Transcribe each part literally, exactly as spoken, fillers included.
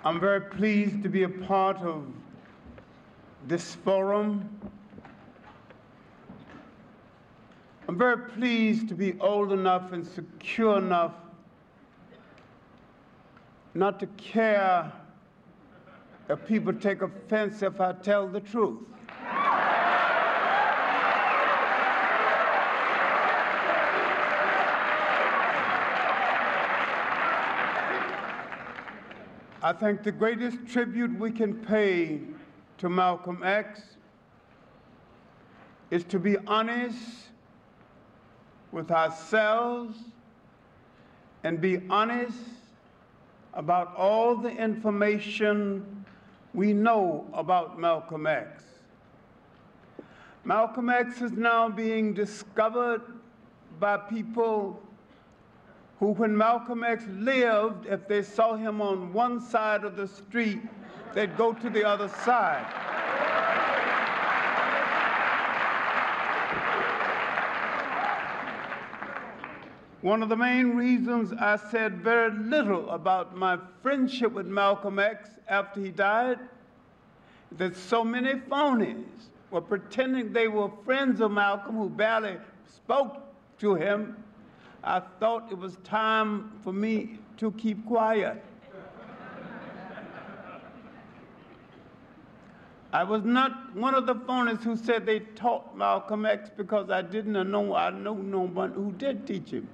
I'm very pleased to be a part of this forum. I'm very pleased to be old enough and secure enough not to care if people take offense if I tell the truth. I think the greatest tribute we can pay to Malcolm X is to be honest with ourselves and be honest about all the information we know about Malcolm X. Malcolm X is now being discovered by people who, when Malcolm X lived, if they saw him on one side of the street, they'd go to the other side. One of the main reasons I said very little about my friendship with Malcolm X after he died is that so many phonies were pretending they were friends of Malcolm who barely spoke to him. I thought it was time for me to keep quiet. I was not one of the phonies who said they taught Malcolm X because I didn't know I know no one who did teach him.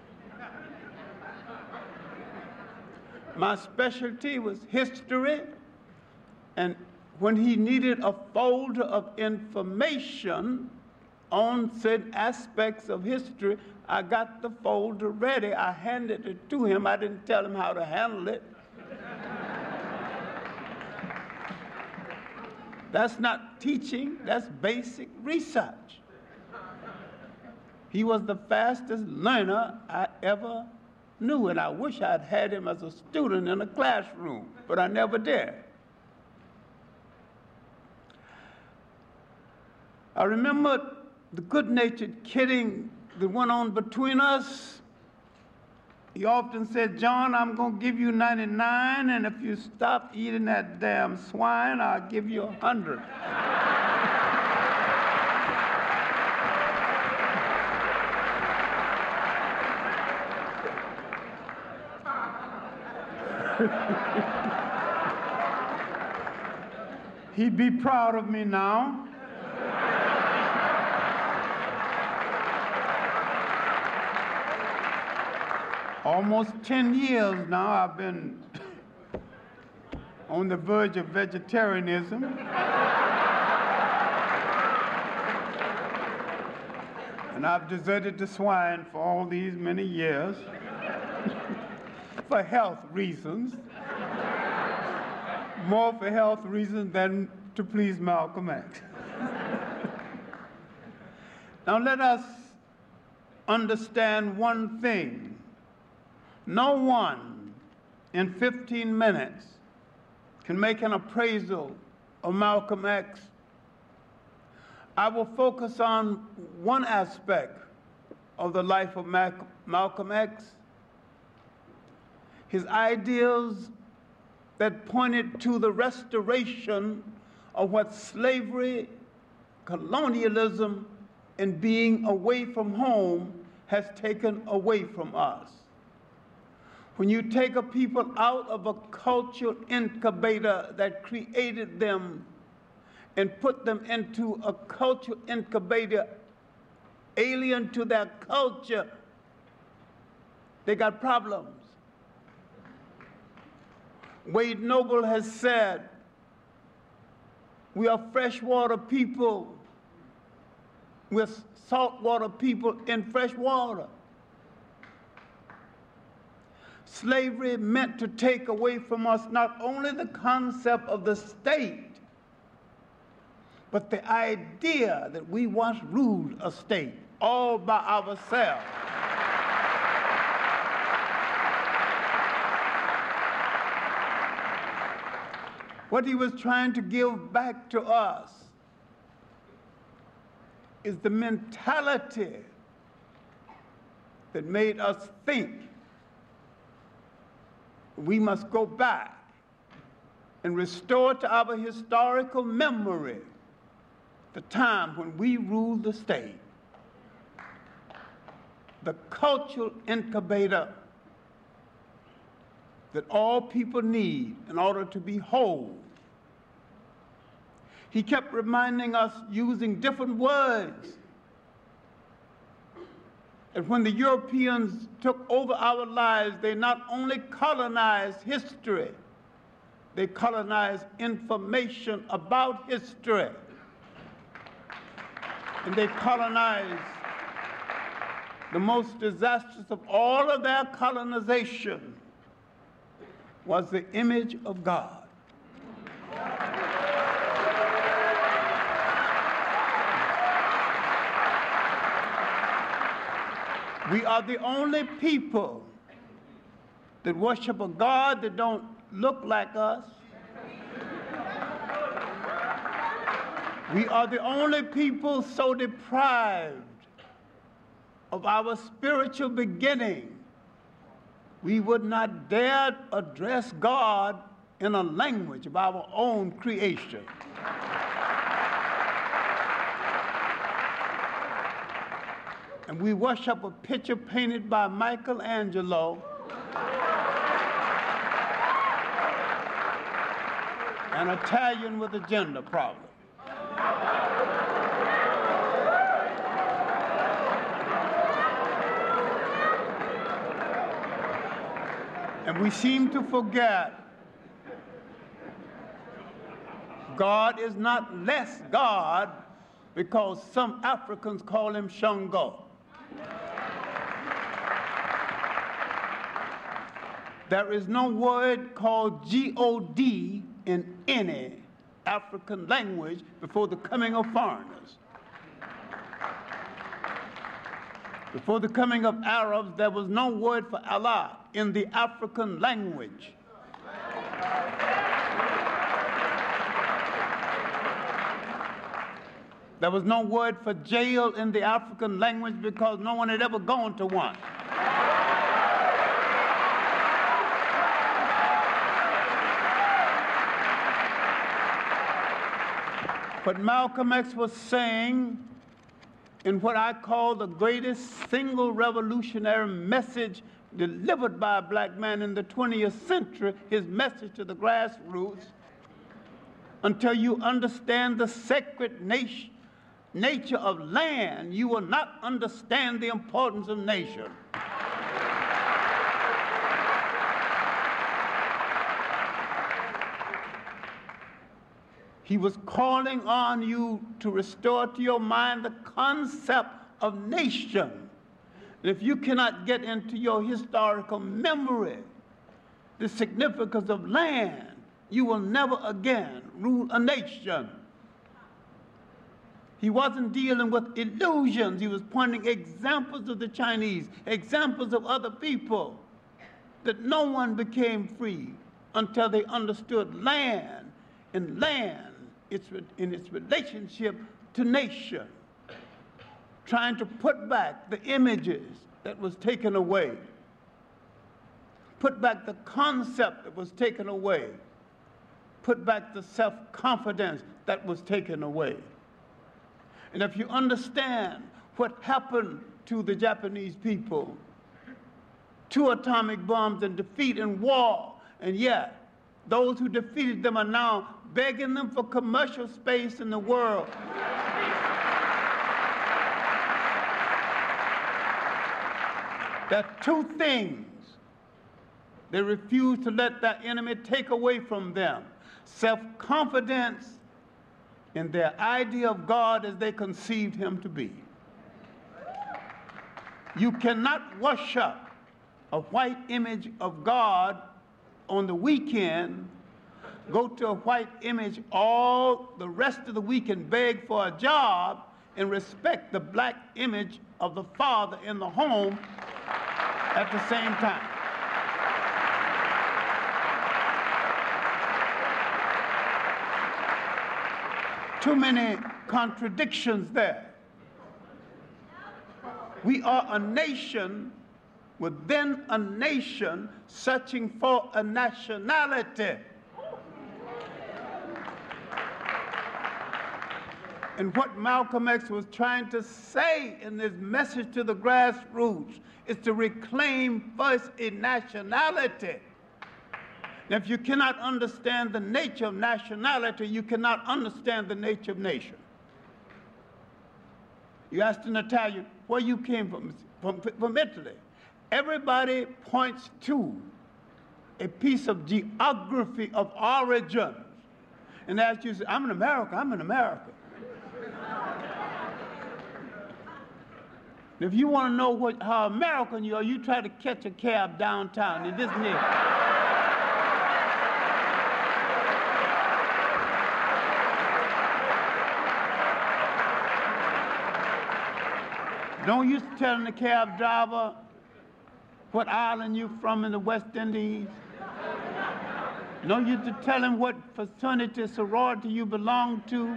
My specialty was history, and when he needed a folder of information on certain aspects of history, I got the folder ready. I handed it to him. I didn't tell him how to handle it. That's not teaching, that's basic research. He was the fastest learner I ever knew, and I wish I'd had him as a student in a classroom, but I never did. I remember the good-natured kidding that went on between us. He often said, "John, I'm going to give you ninety-nine, and if you stop eating that damn swine, I'll give you a hundred." He'd be proud of me now. Almost ten years now I've been on the verge of vegetarianism. And I've deserted the swine for all these many years for health reasons. More for health reasons than to please Malcolm X. Now let us understand one thing. No one in fifteen minutes can make an appraisal of Malcolm X. I will focus on one aspect of the life of Mac- Malcolm X, his ideals that pointed to the restoration of what slavery, colonialism, and being away from home has taken away from us. When you take a people out of a cultural incubator that created them and put them into a cultural incubator alien to their culture, they got problems. Wade Noble has said, we are freshwater people. We're saltwater people in fresh water. Slavery meant to take away from us not only the concept of the state, but the idea that we once ruled a state all by ourselves. What he was trying to give back to us is the mentality that made us think we must go back and restore to our historical memory the time when we ruled the state. The cultural incubator that all people need in order to be whole. He kept reminding us using different words. And when the Europeans took over our lives, they not only colonized history, they colonized information about history. And they colonized the most disastrous of all of their colonization was the image of God. We are the only people that worship a God that don't look like us. We are the only people so deprived of our spiritual beginning, we would not dare address God in a language of our own creation. And we worship a picture painted by Michelangelo, an Italian with a gender problem. And we seem to forget God is not less God because some Africans call him Shango. There is no word called G O D in any African language before the coming of foreigners. Before the coming of Arabs, there was no word for Allah in the African language. There was no word for jail in the African language because no one had ever gone to one. But Malcolm X was saying in what I call the greatest single revolutionary message delivered by a black man in the twentieth century, his message to the grassroots, until you understand the sacred nat- nature of land, you will not understand the importance of nation. He was calling on you to restore to your mind the concept of nation. And if you cannot get into your historical memory the significance of land, you will never again rule a nation. He wasn't dealing with illusions. He was pointing examples of the Chinese, examples of other people, that no one became free until they understood land, and land its, in its relationship to nation, trying to put back the images that was taken away, put back the concept that was taken away, put back the self-confidence that was taken away. And if you understand what happened to the Japanese people, two atomic bombs and defeat in war, and yet those who defeated them are now begging them for commercial space in the world. There are two things they refuse to let their enemy take away from them: self-confidence in their idea of God as they conceived him to be. You cannot worship a white image of God on the weekend, go to a white image all the rest of the week and beg for a job, and respect the black image of the father in the home at the same time. Too many contradictions there. We are a nation within a nation searching for a nationality. And what Malcolm X was trying to say in this message to the grassroots is to reclaim first a nationality. Now, if you cannot understand the nature of nationality, you cannot understand the nature of nation. You asked an Italian where you came from, from, from Italy. Everybody points to a piece of geography of origins. And as you say, I'm in America, I'm in America. If you want to know what, how American you are, you try to catch a cab downtown. It isn't it? Don't you telling the cab driver what island you from in the West Indies? No, you to tell him what fraternity, sorority you belong to.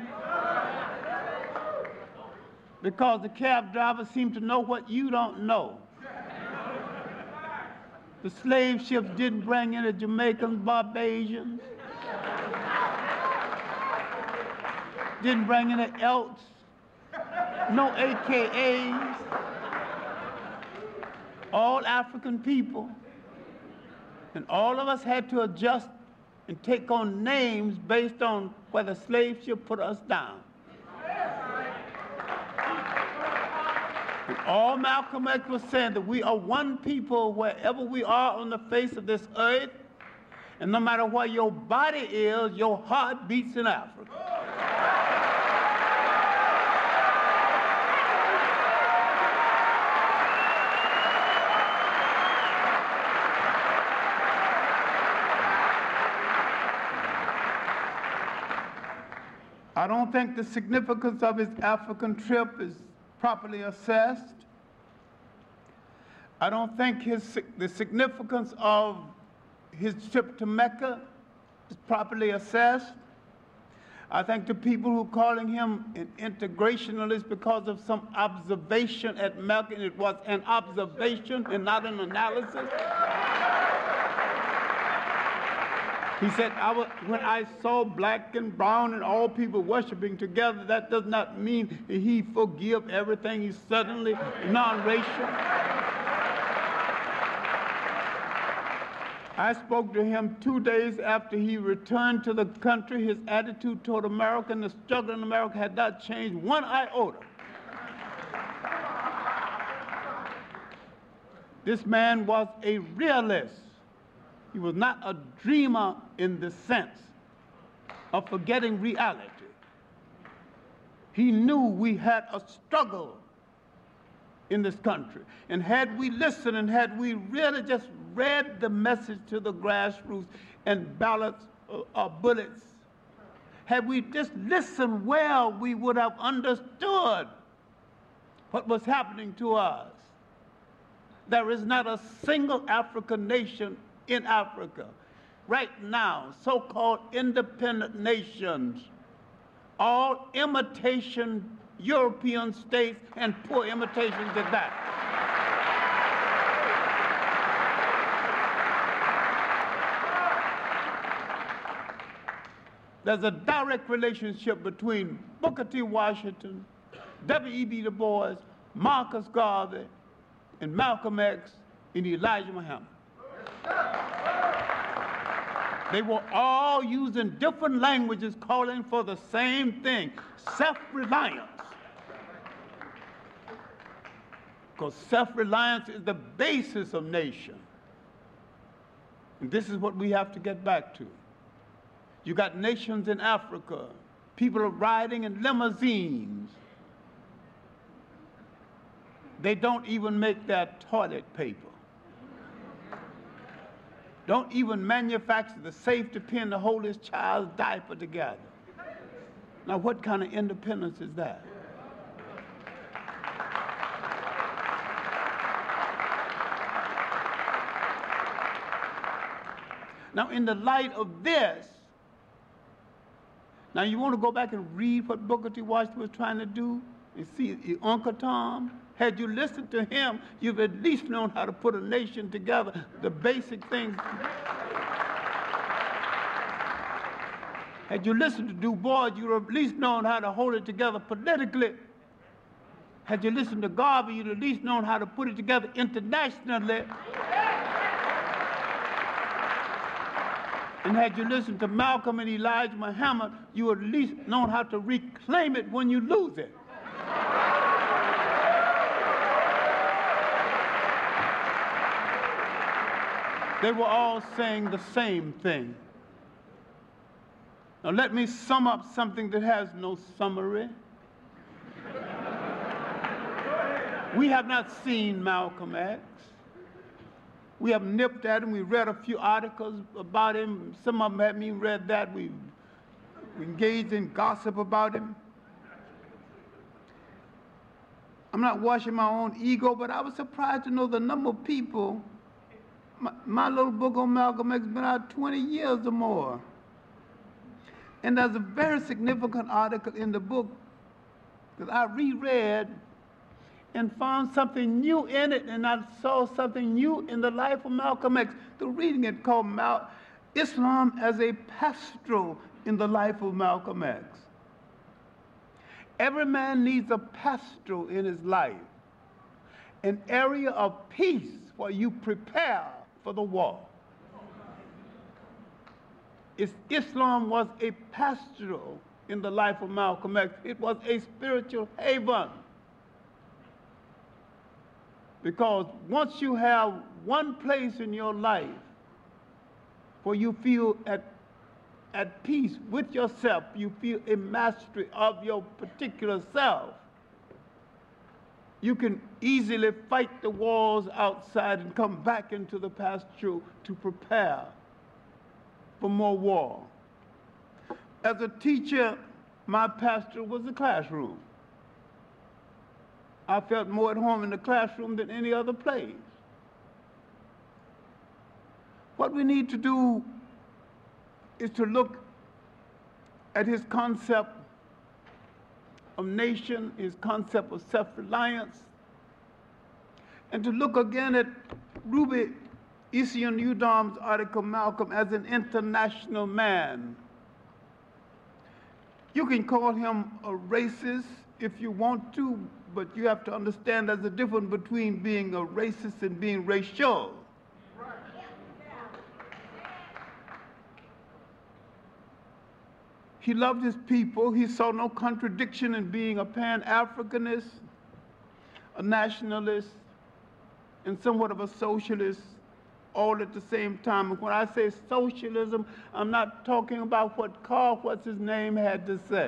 Because the cab driver seems to know what you don't know. The slave ships didn't bring in the Jamaicans, Barbadians. Didn't bring in the Elks. No A K As. All African people. And all of us had to adjust and take on names based on where the slave ship put us down. And all Malcolm X was saying that we are one people wherever we are on the face of this earth, and no matter where your body is, your heart beats in Africa. I don't think the significance of his African trip is properly assessed. I don't think his, the significance of his trip to Mecca is properly assessed. I think the people who are calling him an integrationalist because of some observation at Mecca, and it was an observation and not an analysis. He said, I was, when I saw black and brown and all people worshiping together, that does not mean that he forgive everything. He's suddenly non-racial. I spoke to him two days after he returned to the country. His attitude toward America and the struggle in America had not changed one iota. This man was a realist. He was not a dreamer in the sense of forgetting reality. He knew we had a struggle in this country. And had we listened and had we really just read the message to the grassroots and ballots or uh, uh, bullets, had we just listened well, we would have understood what was happening to us. There is not a single African nation in Africa. Right now, so-called independent nations, all imitation European states and poor imitations at that. There's a direct relationship between Booker T. Washington, W E B Du Bois, Marcus Garvey, and Malcolm X, and Elijah Muhammad. They were all using different languages calling for the same thing, self-reliance. Because self-reliance is the basis of nation. And this is what we have to get back to. You got nations in Africa, people are riding in limousines. They don't even make their toilet paper. Don't even manufacture the safety pin to hold his child's diaper together. Now, what kind of independence is that? Now, in the light of this, now you want to go back and read what Booker T. Washington was trying to do and see Uncle Tom? Had you listened to him, you've at least known how to put a nation together, the basic things. Had you listened to Du Bois, you would have at least known how to hold it together politically. Had you listened to Garvey, you'd at least known how to put it together internationally. And had you listened to Malcolm and Elijah Muhammad, you would at least known how to reclaim it when you lose it. They were all saying the same thing. Now let me sum up something that has no summary. We have not seen Malcolm X. We have nipped at him. We read a few articles about him. Some of them haven't even read that. We engaged in gossip about him. I'm not washing my own ego, but I was surprised to know the number of people. My, my little book on Malcolm X has been out twenty years or more. And there's a very significant article in the book that I reread and found something new in it, and I saw something new in the life of Malcolm X. The reading it called Mal Islam as a Pastoral in the Life of Malcolm X. Every man needs a pastoral in his life, an area of peace where you prepare for the war. It's, Islam was a pastoral in the life of Malcolm X. It was a spiritual haven. Because once you have one place in your life where you feel at, at peace with yourself, you feel a mastery of your particular self, you can easily fight the wars outside and come back into the pastoral to prepare for more war. As a teacher, my pastor was the classroom. I felt more at home in the classroom than any other place. What we need to do is to look at his concept of nation, his concept of self-reliance, and to look again at Ruby Isian-Udom's article, Malcolm as an international man. You can call him a racist if you want to, but you have to understand there's a difference between being a racist and being racial. He loved his people. He saw no contradiction in being a Pan-Africanist, a nationalist, and somewhat of a socialist all at the same time. And when I say socialism, I'm not talking about what Carl, what's his name, had to say.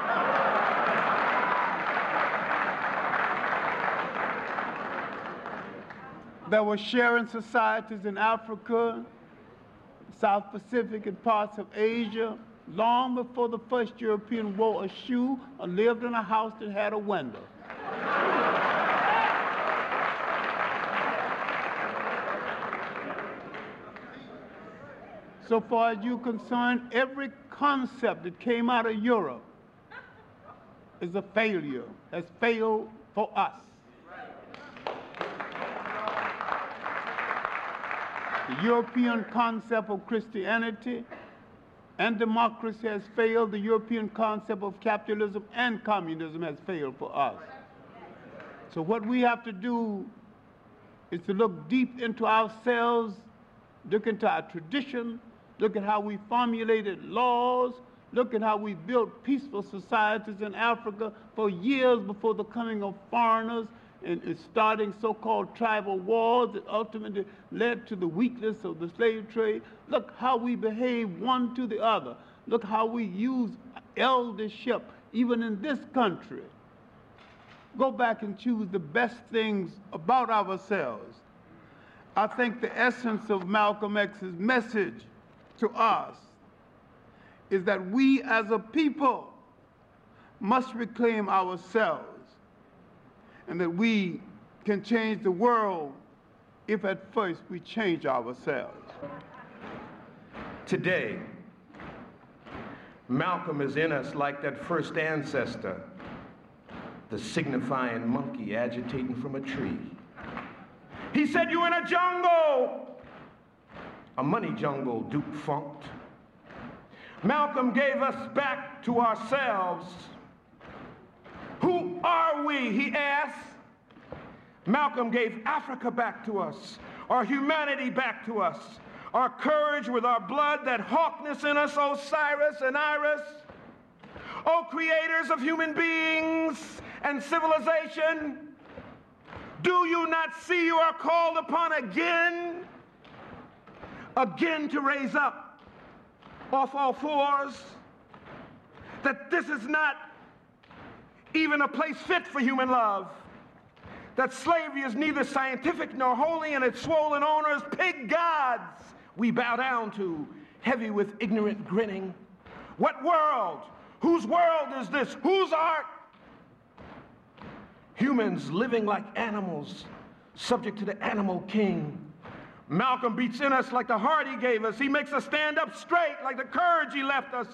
There were sharing societies in Africa, South Pacific, and parts of Asia, long before the first European wore a shoe or lived in a house that had a window. So far as you're concerned, every concept that came out of Europe is a failure, has failed for us. The European concept of Christianity and democracy has failed. The European concept of capitalism and communism has failed for us. So what we have to do is to look deep into ourselves, look into our tradition, look at how we formulated laws, look at how we built peaceful societies in Africa for years before the coming of foreigners and, and starting so-called tribal wars that ultimately led to the weakness of the slave trade. Look how we behave one to the other. Look how we use eldership, even in this country. Go back and choose the best things about ourselves. I think the essence of Malcolm X's message to us is that we as a people must reclaim ourselves, and that we can change the world if at first we change ourselves. Today, Malcolm is in us like that first ancestor, the signifying monkey agitating from a tree. He said, "You in a jungle, a money jungle, defunct. Malcolm gave us back to ourselves. Who are we, he asked. Malcolm gave Africa back to us, our humanity back to us, our courage with our blood, that hawkness in us, Osiris and Iris. O creators of human beings and civilization, do you not see you are called upon again, again to raise up off all fours? That this is not even a place fit for human love. That slavery is neither scientific nor holy, and its swollen owners, pig gods, we bow down to, heavy with ignorant grinning. What world? Whose world is this? Whose art? Humans living like animals, subject to the animal king. Malcolm beats in us like the heart he gave us. He makes us stand up straight like the courage he left us.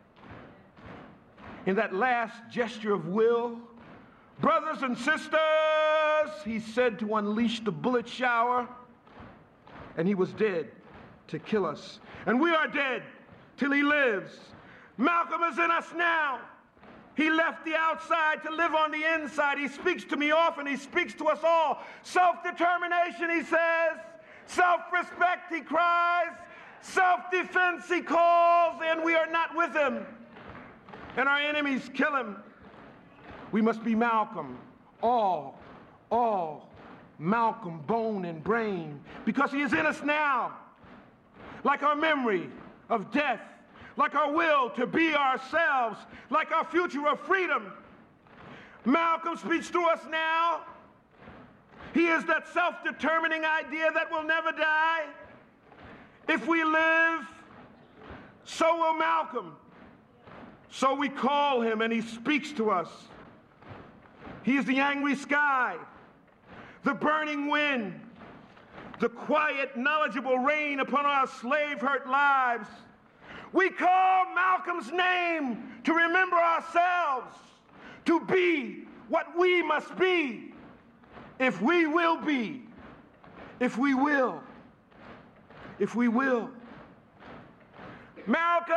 In that last gesture of will, brothers and sisters, he said to unleash the bullet shower, and he was dead to kill us. And we are dead till he lives. Malcolm is in us now. He left the outside to live on the inside. He speaks to me often. He speaks to us all. Self-determination, he says. Self-respect, he cries. Self-defense, he calls, and we are not with him. And our enemies kill him. We must be Malcolm, all, all, Malcolm, bone and brain, because he is in us now, like our memory of death, like our will to be ourselves, like our future of freedom. Malcolm speaks to us now. He is that self-determining idea that will never die. If we live, so will Malcolm. So we call him and he speaks to us. He is the angry sky, the burning wind, the quiet, knowledgeable rain upon our slave-hurt lives. We call Malcolm's name to remember ourselves, to be what we must be, if we will be, if we will, if we will. Malcolm!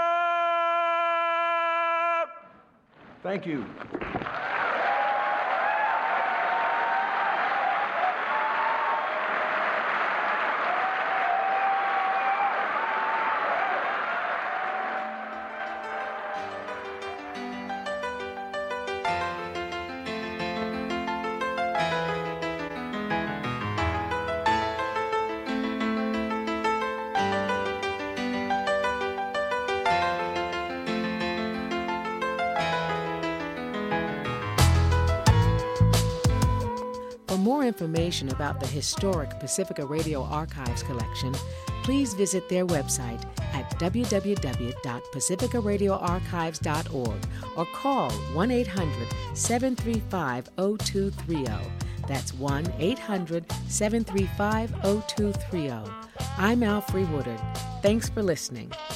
Thank you. For more information about the historic Pacifica Radio Archives collection, please visit their website at w w w dot pacifica radio archives dot org or call one eight hundred seven three five zero two three zero. That's one eight hundred seven three five zero two three zero. I'm Alfre Woodard. Thanks for listening.